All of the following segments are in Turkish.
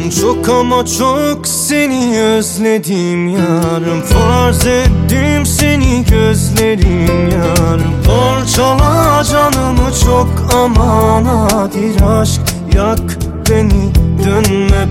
Çok ama çok seni özledim yarım. Farz ettim seni gözlerim yarım. Parçala canımı çok ama nadir aşk. Yak beni, dönme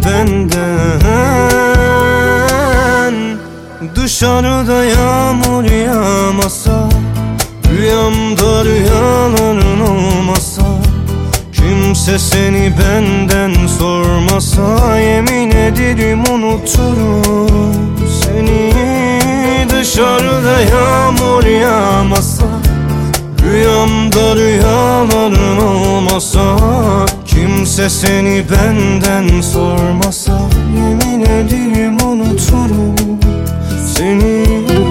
benden. Dışarıda yağmur yağmasa, rüyamda rüyaların olmasa, kimse seni benden sormasa, yemin ederim unuturum seni. Dışarıda yağmur yağmasa, rüyamda rüyaların olmasa, kimse seni benden sormasa, yemin ederim unuturum seni.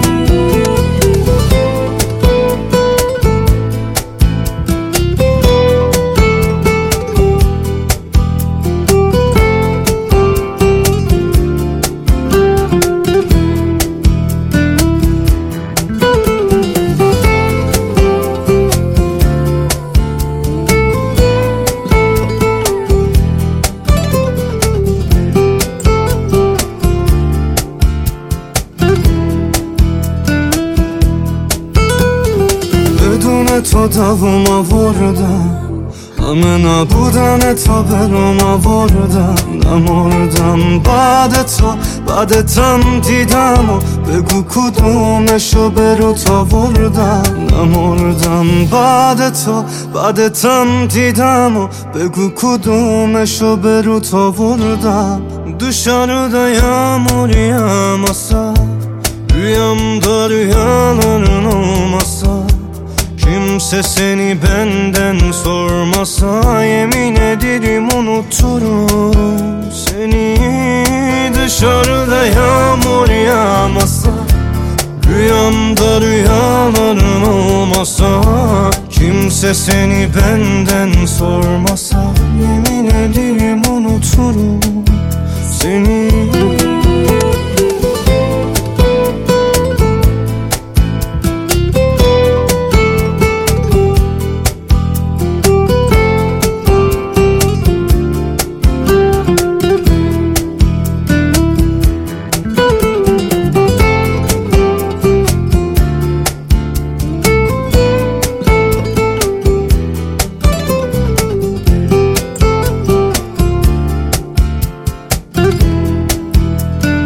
To davuma vorda, amena budane to beroma vorda. Namordam badetam didamo, begu kudumesho beru to vorda. Namordam badetam didamo, begu kudumesho beru to vorda. Dışarıda yağmur yağmasa, rüyamda rüyaların olmasa, kimse seni benden sormasa, yemin ederim unuturum seni. Dışarıda yağmur yağmasa, rüyamda rüyaların olmasa, kimse seni benden sormasa, yemin ederim unuturum seni.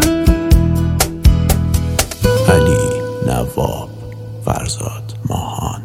علی نواب فرزاد ماهان.